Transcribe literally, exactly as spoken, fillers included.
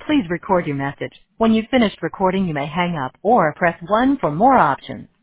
Please record your message. When you've finished recording, you may hang up or press one for more options.